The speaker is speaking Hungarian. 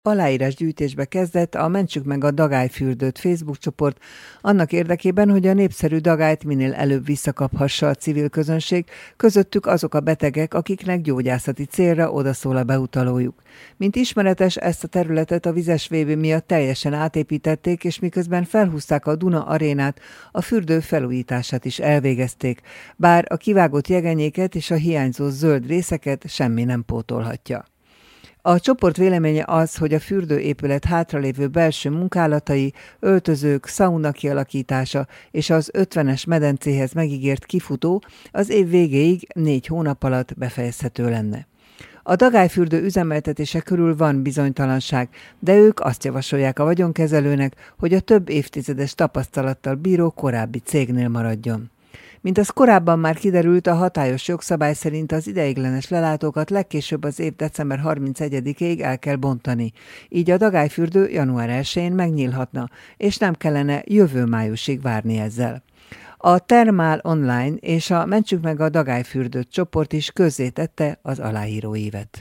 Aláírásgyűjtésbe kezdett a Mentsük meg a Dagályfürdőt Facebook csoport annak érdekében, hogy a népszerű dagályt minél előbb visszakaphassa a civil közönség, közöttük azok a betegek, akiknek gyógyászati célra odaszól a beutalójuk. Mint ismeretes, ezt a területet a vizes VB miatt teljesen átépítették, és miközben felhúzták a Duna arénát, a fürdő felújítását is elvégezték, bár a kivágott jegenyéket és a hiányzó zöld részeket semmi nem pótolhatja. A csoport véleménye az, hogy a fürdőépület hátralévő belső munkálatai, öltözők, szauna kialakítása és az 50-es medencéhez megígért kifutó az év végéig 4 hónap alatt befejezhető lenne. A dagályfürdő üzemeltetése körül van bizonytalanság, de ők azt javasolják a vagyonkezelőnek, hogy a több évtizedes tapasztalattal bíró korábbi cégnél maradjon. Mint az korábban már kiderült, a hatályos jogszabály szerint az ideiglenes lelátókat legkésőbb az év december 31-ig el kell bontani. Így a dagályfürdő január 1-én megnyílhatna, és nem kellene jövő májusig várni ezzel. A Thermal Online és a Mentsük meg a Dagályfürdőt csoport is közzétette az aláíróívet.